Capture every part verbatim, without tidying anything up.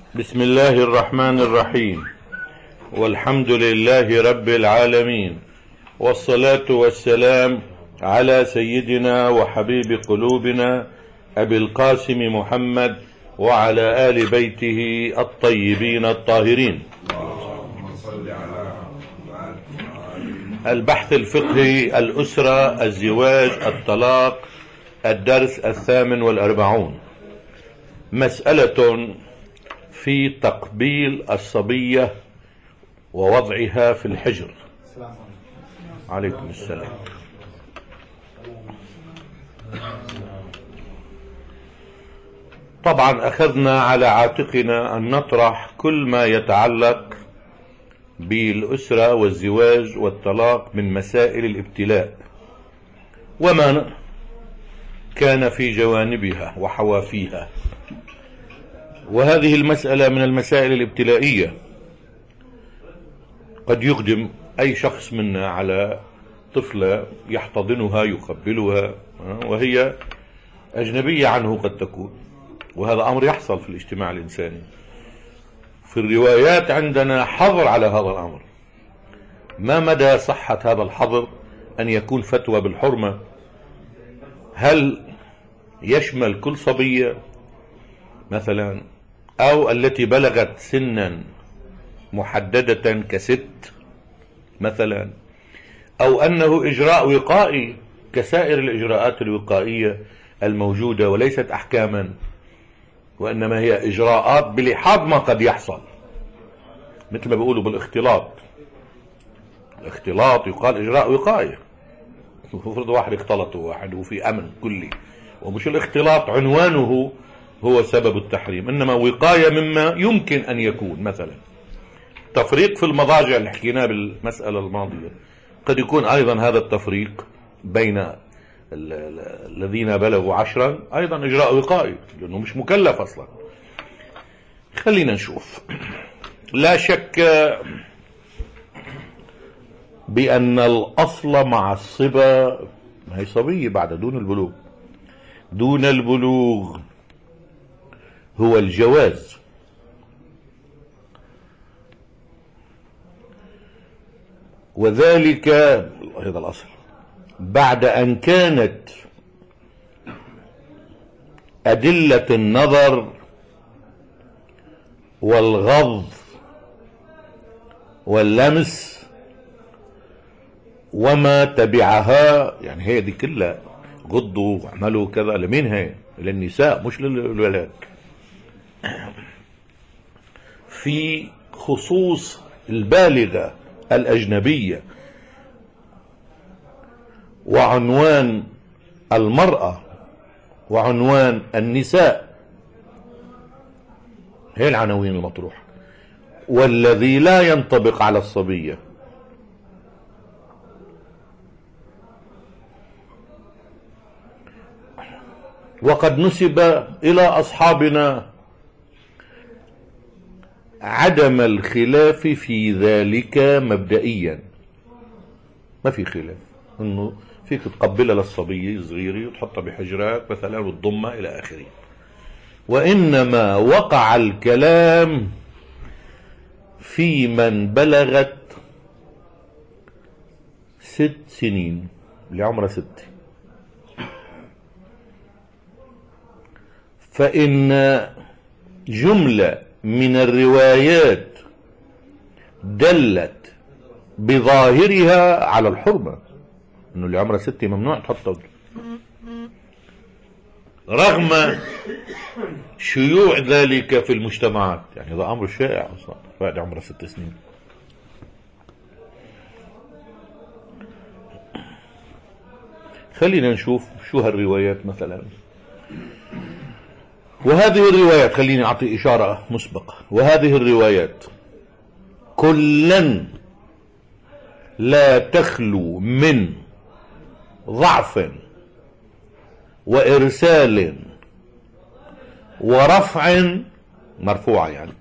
بسم الله الرحمن الرحيم، والحمد لله رب العالمين، والصلاة والسلام على سيدنا وحبيب قلوبنا أبي القاسم محمد وعلى آل بيته الطيبين الطاهرين. البحث الفقهي، الأسرة، الزواج، الطلاق، الدرس الثامن والأربعون. مسألة في تقبيل الصبية ووضعها في الحجر. عليكم السلام. طبعا أخذنا على عاتقنا أن نطرح كل ما يتعلق بالأسرة والزواج والطلاق من مسائل الابتلاء وما كان في جوانبها وحوافيها، وهذه المسألة من المسائل الابتلائية. قد يقدم أي شخص منا على طفلة يحتضنها يقبلها وهي أجنبية عنه قد تكون، وهذا أمر يحصل في الاجتماع الإنساني. في الروايات عندنا حظر على هذا الأمر. ما مدى صحة هذا الحظر؟ أن يكون فتوى بالحرمة؟ هل يشمل كل صبية مثلا، أو التي بلغت سنا محددة كست مثلا، أو أنه إجراء وقائي كسائر الإجراءات الوقائية الموجودة وليست أحكاما، وإنما هي إجراءات بلحاظ ما قد يحصل، مثل ما بيقولوا بالاختلاط. الاختلاط يقال إجراء وقائي، المفروض واحد اختلط واحد وفي أمن كلي، ومش الاختلاط عنوانه هو سبب التحريم، إنما وقاية مما يمكن أن يكون. مثلا تفريق في المضاجع اللي حكيناه بالمسألة الماضية، قد يكون أيضا هذا التفريق بين الذين بلغوا عشرا أيضا إجراء وقائي، لأنه مش مكلف أصلا. خلينا نشوف. لا شك بأن الأصل مع الصبا، ما هي صبية بعد دون البلوغ، دون البلوغ هو الجواز، وذلك هذا الأصل بعد أن كانت أدلة النظر والغض واللمس وما تبعها، يعني هي دي كلها غضوا وعملوا كذا، لمين هي؟ للنساء مش للولاد. في خصوص البالغة الأجنبية، وعنوان المرأة وعنوان النساء، هي العناوين المطروحة، والذي لا ينطبق على الصبية. وقد نسب إلى أصحابنا عدم الخلاف في ذلك مبدئيا، ما في خلاف انه فيك تقبلها للصبية الصغيرة وتحطها بحجرات مثلا وتضمها الى اخره، وانما وقع الكلام في من بلغت ست سنين، اللي عمرها ست، فإن جملة من الروايات دلت بظاهرها على الحرمة، انه اللي عمرها ستة ممنوع تحطه، رغم شيوع ذلك في المجتمعات. يعني هذا امر شائع اصلا، بعد عمرها ست سنين. خلينا نشوف شو هالروايات مثلا. وهذه الروايات، خليني أعطي إشارة مسبقة، وهذه الروايات كلا لا تخلو من ضعف وإرسال ورفع، مرفوعة يعني،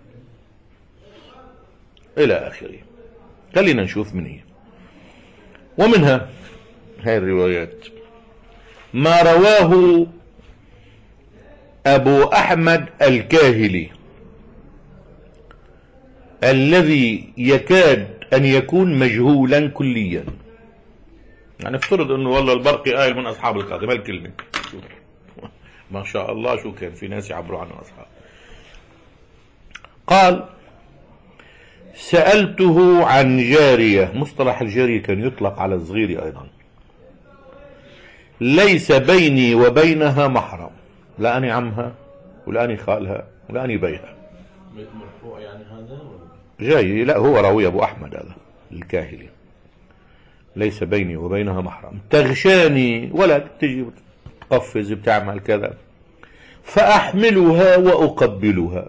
إلى آخره. خلينا نشوف من هي. ومنها هذه الروايات ما رواه أبو أحمد الكاهلي الذي يكاد أن يكون مجهولا كليا. يعني افترض أنه والله البرقي قائل من أصحاب الكهف، ما الكلمة ما شاء الله شو كان في ناس يعبروا عنه أصحاب. قال سألته عن جارية، مصطلح الجارية كان يطلق على الصغير أيضا، ليس بيني وبينها محرم، لا أني عمها ولا أني خالها ولا أني بيها. مرفوع يعني هذا جاي، لا هو راوي أبو أحمد هذا الكاهلي، ليس بيني وبينها محرم، تغشاني ولا تجي تقفز بتعمل كذا، فأحملها وأقبلها.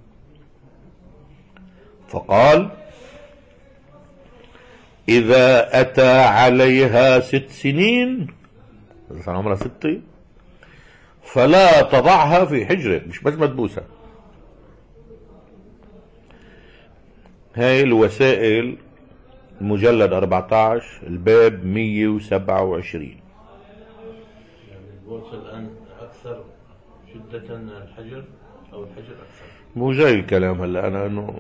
فقال إذا أتى عليها ست سنين، إذا كان عمرها ستة، فلا تضعها في حجرك، مش بس مدبوسة. هاي الوسائل المجلد أربعة عشر الباب مية وسبعة وعشرين. يعني البورصة الآن أكثر شدة الحجر أو الحجر أكثر، مو جاي الكلام هلا أنا أنه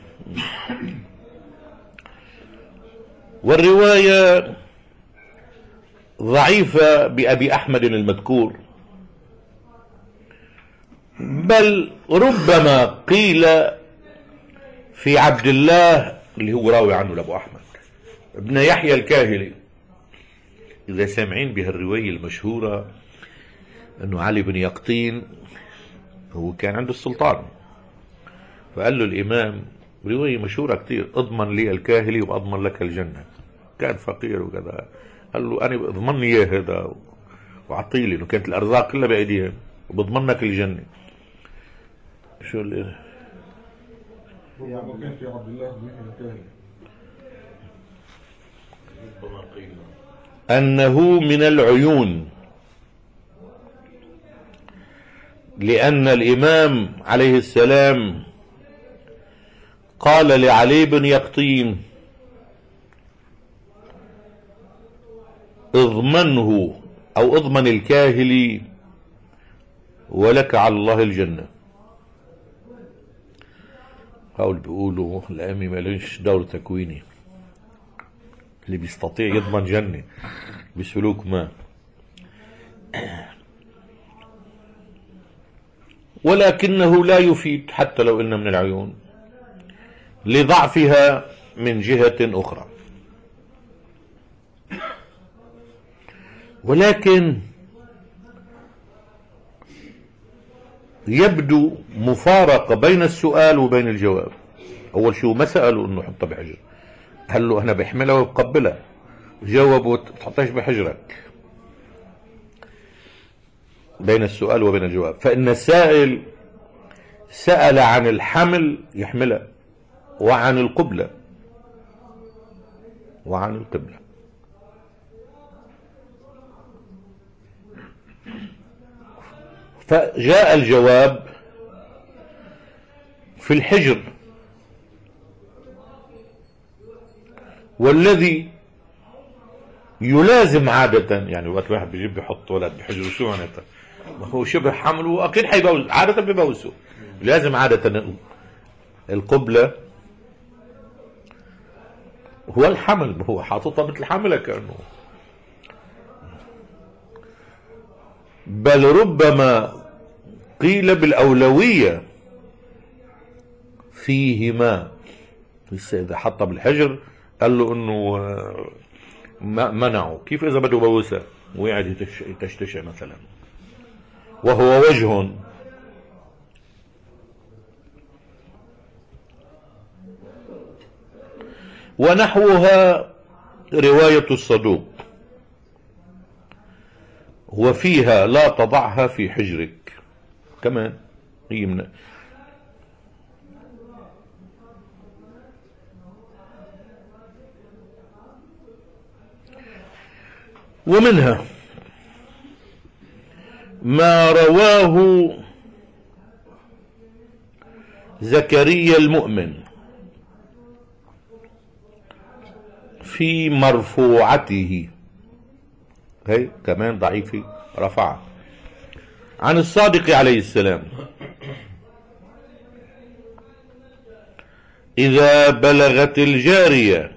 والرواية ضعيفة بأبي أحمد المذكور، بل ربما قيل في عبد الله اللي هو راوي عنه لأبو أحمد ابن يحيى الكاهلي. إذا سامعين بهالرواية المشهورة أنه علي بن يقطين هو كان عنده السلطان، فقال له الإمام، رواية مشهورة كتير، اضمن لي الكاهلي وأضمن لك الجنة. كان فقير وكذا، قال له أنا اضمنني إياه هذا وعطيلي، إنه كانت الأرزاق كلها بأيديهم وبضمنك الجنة. شو اللي كان في عبد الله بن الكاهلي أنه من العيون، لأن الإمام عليه السلام قال لعلي بن يقطين اضمنه أو اضمن الكاهلي ولك على الله الجنة. هؤلاء بيقولوا الأمي ماليش دور تكويني، اللي بيستطيع يضمن جنة بسلوك ما، ولكنه لا يفيد حتى لو إن من العيون لضعفها من جهة أخرى. ولكن يبدو مفارقة بين السؤال وبين الجواب. أول شيء ما سألوا إنه حطها بحجر، قال له أنا بحملها وبقبلها، جاوبوا تحطهاش بحجرك. بين السؤال وبين الجواب، فإن السائل سأل عن الحمل يحملها، وعن القبلة وعن القبلة. فجاء الجواب في الحجر، والذي يلازم عادة، يعني وقت واحد بيجيب بيحط ولد بحجره شو معناتها؟ ما هو شبه حمله أكيد حيبوز، عادة بيبوزوا، لازم عادة القبلة هو الحمل، هو حاططها مثل حملة كأنه، بل ربما قيل بالأولوية فيهما. إذا حطها بالحجر قال له إنه منعه، كيف إذا بده يبوسها وقاعد يتشتشع مثلا وهو وجه. ونحوها رواية الصدوق، وفيها لا تضعها في حجرك كمان هي من. ومنها ما رواه زكريا المؤمن في مرفوعته، هي كمان ضعيفة رفع عن الصادق عليه السلام إذا بلغت الجارية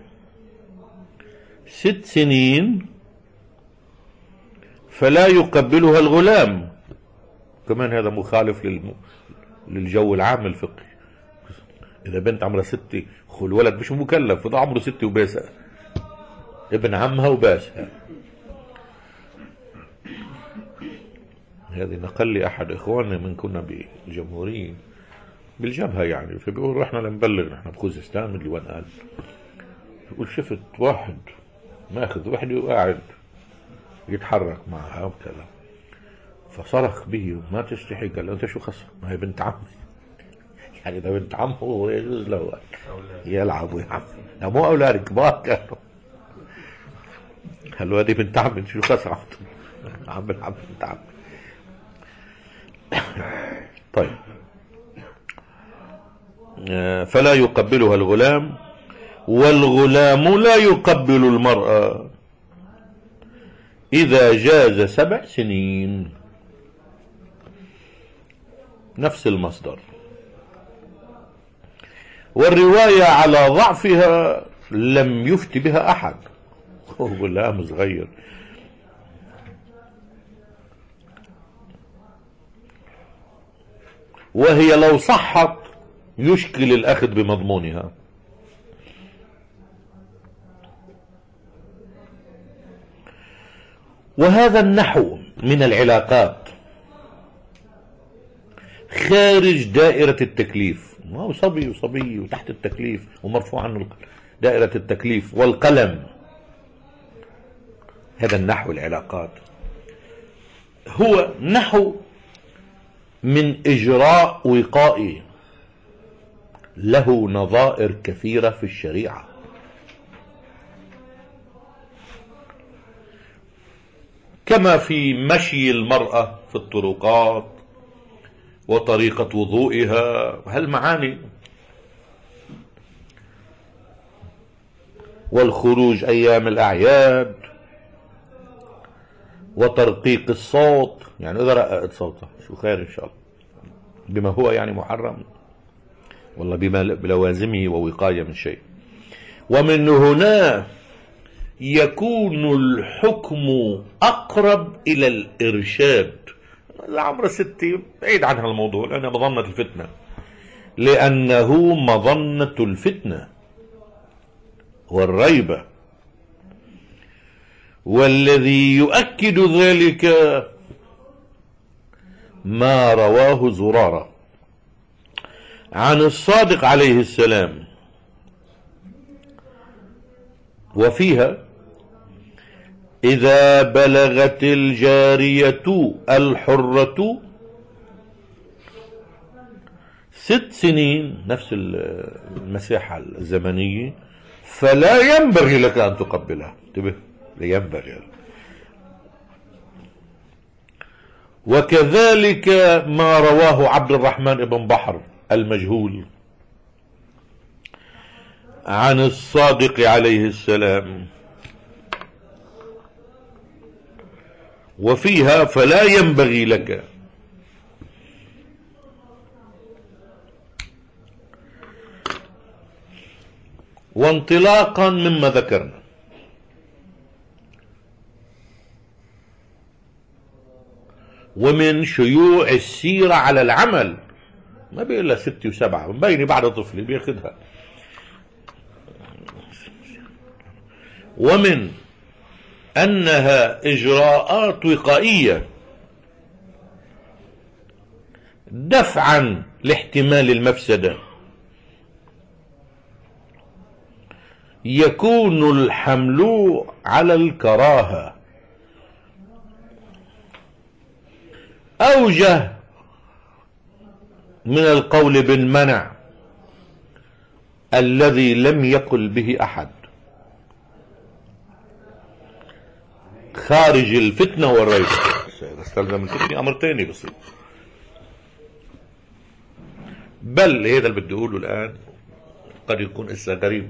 ست سنين فلا يقبلها الغلام. كمان هذا مخالف للم... للجو العام الفقهي. إذا بنت عمرها ستة والولد مش مكلف وده عمره ستة وباسها، ابن عمها وباسها. هذه نقل لي أحد إخواننا من كنا بالجمهورية بالجبهة يعني، فبيقول رحنا لنبلغ نحن بخوزستان مدري وين قال، بيقول شفت واحد ماخذ وحده وقاعد يتحرك معها وكذا، فصرخ به وما تستحي. قال له أنت شو خصك؟ ما هي بنت عمي. يعني إذا بنت عمه يجوز له يلعب ويعمل، لا مو أولاد كبار كانوا. قال له هذه بنت عمي شو خصك؟ عم بلعب بنت عمي. طيب، فلا يقبلها الغلام، والغلام لا يقبل المرأة إذا جاز سبع سنين. نفس المصدر. والرواية على ضعفها لم يفت بها أحد. هو غلام صغير. وهي لو صحت يشكل الأخذ بمضمونها. وهذا النحو من العلاقات خارج دائرة التكليف. ما هو صبي وصبي وتحت التكليف ومرفوع عنه دائرة التكليف والقلم. هذا النحو العلاقات هو نحو من إجراء وقائي له نظائر كثيرة في الشريعة. كما في مشي المرأة في الطرقات وطريقة وضوئها، هالمعاني، والخروج أيام الأعياد، وترقيق الصوت. يعني إذا رققت صوتها شو خير إن شاء الله، بما هو يعني محرم والله بما بلوازمه ووقاية من شيء. ومن هنا يكون الحكم أقرب إلى الإرشاد. العمر ستي بعيد عنها الموضوع لأنها مظنة الفتنة، لأنه مظنة الفتنة والريبة. والذي يؤكد ذلك ما رواه زرارة عن الصادق عليه السلام، وفيها إذا بلغت الجارية الحرة ست سنين، نفس المساحة الزمنية، فلا ينبغي لك أن تقبلها. انتبه، لا ينبغي. وكذلك ما رواه عبد الرحمن بن بحر المجهول عن الصادق عليه السلام، وفيها فلا ينبغي لك. وانطلاقا مما ذكرنا، ومن شيوع السيرة على العمل، ما بيقول لها ستة وسبعة، مبيني بعد طفلي بياخدها. ومن أنها إجراءات وقائية دفعا لاحتمال المفسدة، يكون الحمل على الكراهة أوجه من القول بالمنع الذي لم يقل به أحد، خارج الفتنة والريبة. استلزم الفتنة أمر تاني بسيط. بل هذا اللي بدي أقوله الآن قد يكون إسا غريب،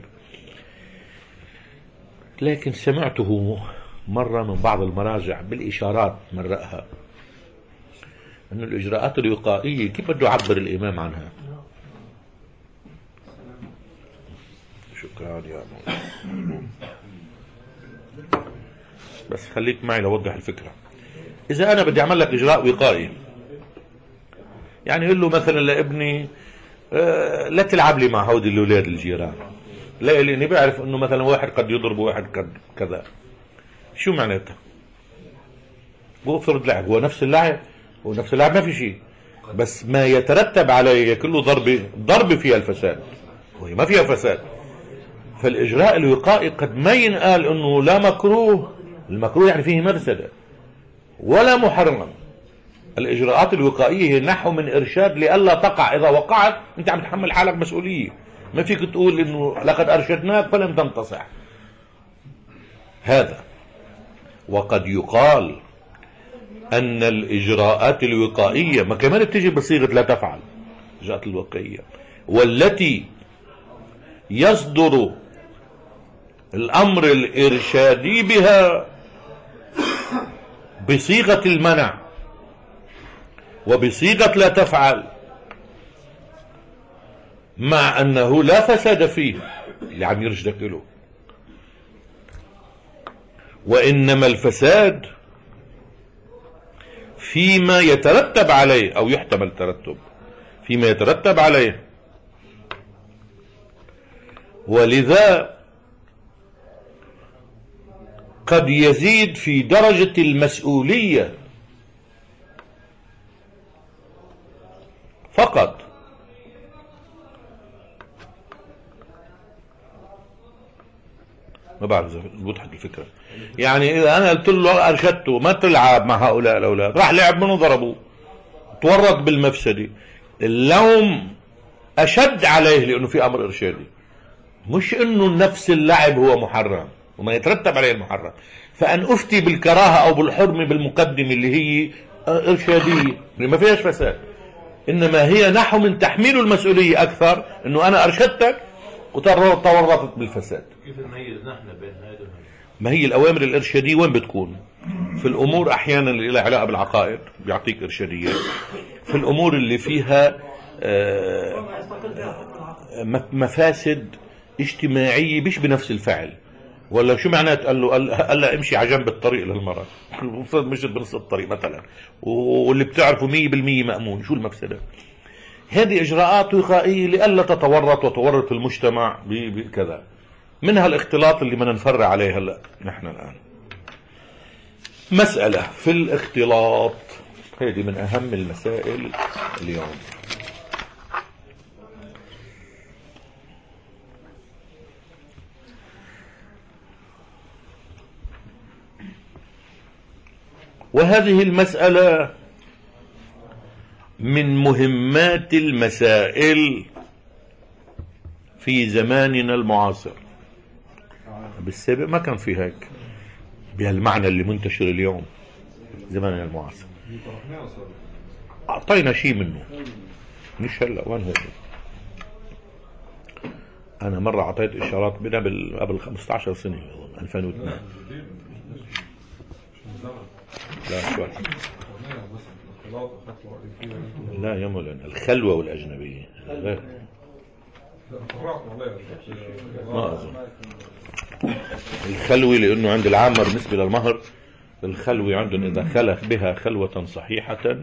لكن سمعته مرة من بعض المراجع بالإشارات مرأها، أن الإجراءات الوقائية كيف بده يعبر الإمام عنها؟ شكرا يا مولانا. بس خليك معي لوضح الفكرة. إذا أنا بدي أعمل لك إجراء وقائي، يعني يقول له مثلا لابني آه لا تلعب لي مع هودي الأولاد الجيران، لا، لأني بعرف إنه مثلا واحد قد يضرب واحد قد كذا. شو معناتها؟ بفرض لعب، هو نفس اللعب، هو نفس اللعب ما في شيء، بس ما يترتب عليه كله ضربة، ضربة فيها الفساد وهي ما فيها فساد. فالإجراء الوقائي قد ما ينقال إنه لا مكروه، المكروه يعني فيه مفسدة، ولا محرم. الإجراءات الوقائية هي نحو من إرشاد لئلا تقع، إذا وقعت أنت عم تحمل حالك مسؤولية، ما فيك تقول إنه لقد أرشدناك فلم تنتصح. هذا. وقد يقال أن الإجراءات الوقائية ما كمان بتجي بصيغة لا تفعل، الإجراءات الوقائية والتي يصدر الأمر الإرشادي بها بصيغة المنع وبصيغة لا تفعل، مع أنه لا فساد فيه اللي عم يرشدك له، وإنما الفساد فيما يترتب عليه أو يحتمل ترتب فيما يترتب عليه. ولذا قد يزيد في درجة المسؤولية فقط، ما بعرف اذا بضحك الفكرة. يعني اذا انا قلت له ارشدته ما تلعب مع هؤلاء الاولاد، راح لعب منه ضربوه، تورط بالمفسدة، اللوم اشد عليه لانه في امر ارشادي، مش انه نفس اللعب هو محرم وما يترتب عليه المحرم. فان افتي بالكراهة او بالحرمة بالمقدمة اللي هي ارشادية ما فيهاش فساد، انما هي نحو من تحميل المسؤولية اكثر، انه انا ارشدتك وتورطت بالفساد. كيف نميز نحن بين هذا وهذا؟ ما هي الأوامر الإرشادية وين بتكون؟ في الأمور أحيانا اللي لها علاقة بالعقائد بيعطيك إرشادية، في الأمور اللي فيها مفاسد اجتماعية مش بنفس الفعل. ولا شو معنات قال له قال له امشي على جنب الطريق للمرأة مش بنص الطريق مثلا، واللي بتعرفه مية بالمية مأمون، شو المفسدة؟ هذه إجراءات وقائية لئلا تتورط وتورط المجتمع بكذا. منها الاختلاط اللي ما نفرع عليه هلا نحن الآن. مسألة في الاختلاط، هذه من أهم المسائل اليوم. وهذه المسألة من مهمات المسائل في زماننا المعاصر. بالسابق ما كان في هيك بهالمعنى اللي منتشر اليوم زماننا المعاصر. أعطينا شيء منه مش هلا، وين هو؟ أنا مرة أعطيت إشارات بنا قبل خمسة عشر سنة ألفين واثنين. لا شوي لا يا مولانا، الخلوة والأجنبية غير. ما أظن الخلوة لأنه عند العامة بالنسبة للمهر، الخلوة عندهم إذا خلف بها خلوة صحيحة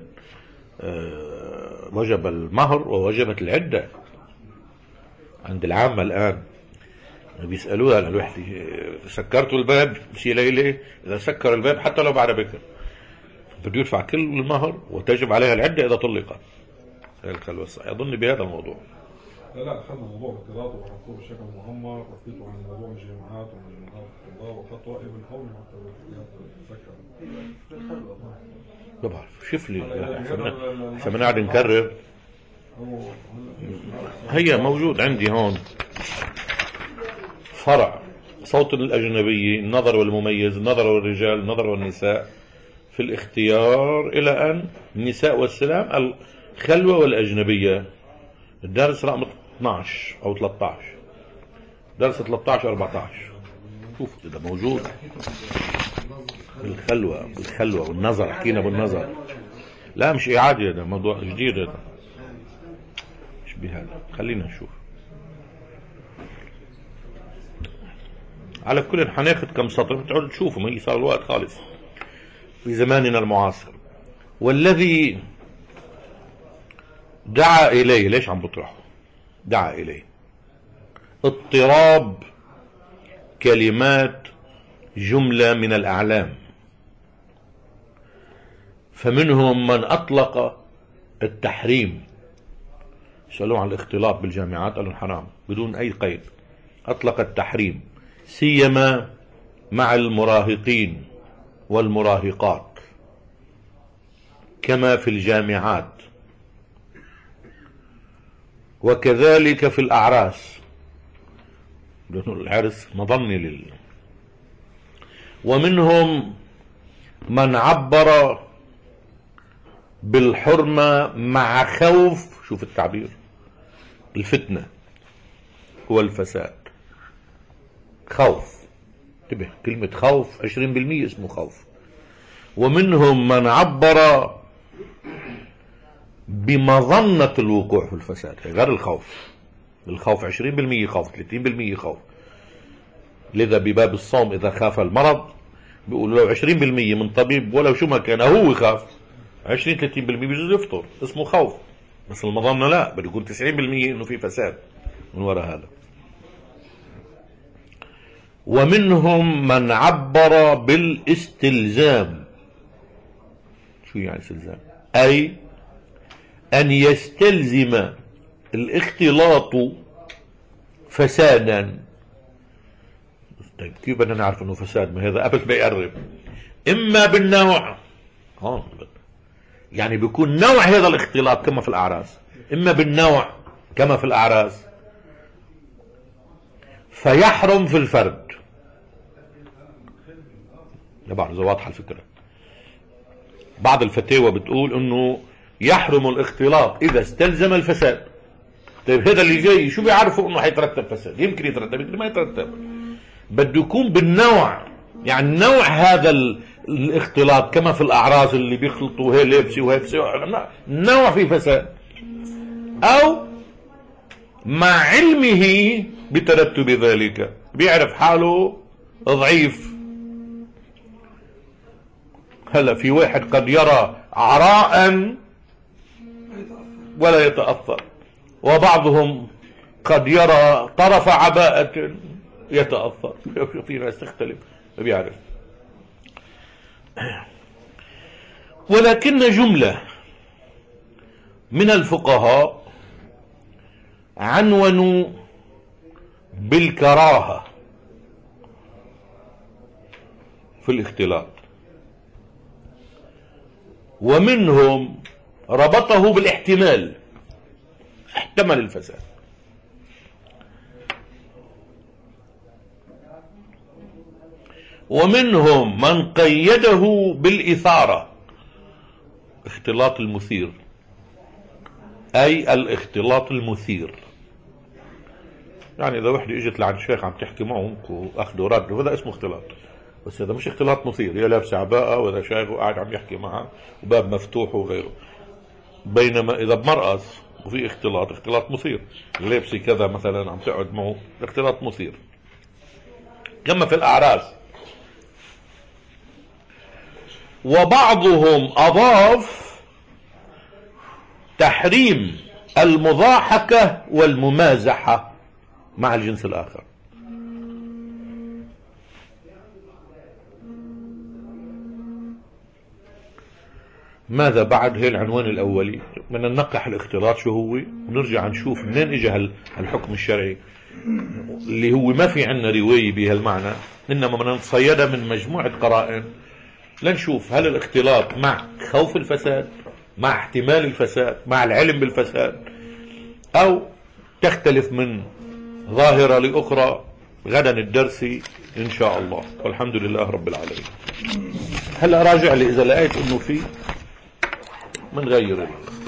وجب المهر ووجبت العدة. عند العامة الآن بيسألوها الوحدة سكرتوا الباب شي ليلة، إذا سكر الباب حتى لو بعد بكر بده يدفع كل المهر وتجب عليها العدة إذا طلقت. هي الخلوة الصحيحة. أظن بهذا الموضوع. لا لا أخذنا موضوع الاختلاط وحطوه بشكل مهمر، وحكيتوا عن موضوع الجامعات وعن جامعات الطلاب وخطوة ابن قومي حتى تذكر. ما بعرف شوف لي حسب قاعد نكرر. هي موجود عندي هون فرع صوت الأجنبية، النظر والمميز، النظر والرجال، النظر والنساء في الاختيار إلى أن النساء والسلام، الخلوة والأجنبية. الدرس رقم اثناشر أو ثلاثة عشر، درس ثلاثة عشر أربعة عشر. شوف إذا موجود الخلوة الخلوة والنظر، حكينا بالنظر. لا مش إعادة، هذا موضوع جديد، هذا مش بهذا. خلينا نشوف. على كل حناخد كم سطر بتقعدوا تشوفوا، ما صار الوقت خالص في زماننا المعاصر. والذي دعا إليه، ليش عم بطرحه؟ دعا إليه اضطراب كلمات جملة من الأعلام، فمنهم من أطلق التحريم. سألوه عن الاختلاط بالجامعات قالوا حرام بدون أي قيد، أطلق التحريم سيما مع المراهقين والمراهقات كما في الجامعات، وكذلك في الأعراس، لأنه العرس مظنة لل. ومنهم من عبر بالحرمة مع خوف، شوف التعبير، الفتنة هو الفساد. خوف، انتبه، كلمة خوف عشرين بالمئة اسمه خوف. ومنهم من عبر بمظنة الوقوع في الفساد، غير الخوف. الخوف عشرين بالمئة خوف، ثلاثين بالمئة خوف. لذا بباب الصوم إذا خاف المرض بيقولوا لو عشرين بالمئة من طبيب ولو شو ما كان هو يخاف، عشرين ثلاثين بالمئة بيجوز يفطر، اسمه خوف. بس المظنة لا، بده يكون تسعين بالمئة انه في فساد من وراء هذا. ومنهم من عبر بالاستلزام. شو يعني استلزام؟ أي أن يستلزم الاختلاط فسادا. طيب كيف بدنا نعرف انه فساد؟ ما هذا قبل ما يقرب. اما بالنوع، هون يعني بيكون نوع هذا الاختلاط كما في الاعراس، اما بالنوع كما في الاعراس فيحرم في الفرد. لا بعرف اذا واضحه الفكره. بعض الفتاوى بتقول انه يحرم الاختلاط اذا استلزم الفساد. طيب هذا اللي جاي شو بيعرفوا انه حيترتب فساد؟ يمكن يترتب يمكن ما يترتب، بده يكون بالنوع. يعني نوع هذا الاختلاط كما في الاعراس اللي بيخلطوا هي لابسه وهي لابسه، نوع في فساد، او مع علمه بترتب ذلك، بيعرف حاله ضعيف. هلا في واحد قد يرى عراء ولا يتأثر، وبعضهم قد يرى طرف عباءة يتأثر. في ناس تختلف ما بيعرف. ولكن جملة من الفقهاء عنونوا بالكراهة في الاختلاط، ومنهم ربطه بالاحتمال، احتمل الفساد. ومنهم من قيده بالإثارة، اختلاط المثير، أي الاختلاط المثير. يعني إذا وحدة اجت لعند شيخ عم تحكي معه وأخذ ورد، هذا اسمه اختلاط، بس هذا مش اختلاط مثير. هي لابسة عباءة وهذا شيخ وقاعد عم يحكي معها وباب مفتوح وغيره. بينما إذا بمرأس وفي اختلاط، اختلاط مثير، لابسة كذا مثلا عم تقعد معه، اختلاط مثير. كما في الأعراس. وبعضهم أضاف تحريم المضاحكة والممازحة مع الجنس الآخر. ماذا بعد هي العنوان الأولي؟ بدنا ننقح الاختلاط شو هو، ونرجع نشوف منين اجى الحكم الشرعي اللي هو ما في عنا رواية بهالمعنى، إنما بدنا نتصيدها من مجموعة قرائن لنشوف هل الاختلاط مع خوف الفساد، مع احتمال الفساد، مع العلم بالفساد، أو تختلف من ظاهرة لأخرى. غدا الدرس إن شاء الله، والحمد لله رب العالمين. هلا راجع لي إذا لقيت إنه في من غير